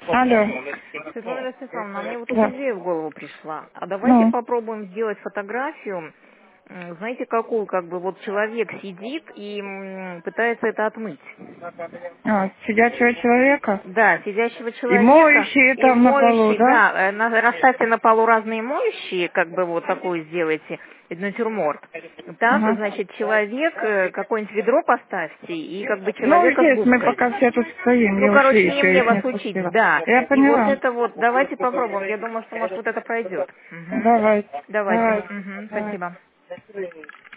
Алло. Светлана Ростиславовна, мне вот тут Да. идея в голову пришла. А давайте Ну, попробуем сделать фотографию. Знаете, какую, как бы, вот человек сидит и пытается это отмыть. сидячего человека. Да, сидящего И человека моющие и там на полу, моющий, да? да, расставьте на полу разные моющие, как бы вот такую сделайте, натюрморт. Так, Ага. значит, человек, какое-нибудь ведро поставьте, и как бы Ну, человека с здесь мы губкой. пока все тут стоим, Ну, не ушли короче, не еще, мне их вас не учить, пустила. да. Я И вот поняла. это вот, давайте попробуем. Я думаю, что, может, вот это пройдет. Мгм. Давай, Давайте. давай, Мгм. давай. Спасибо.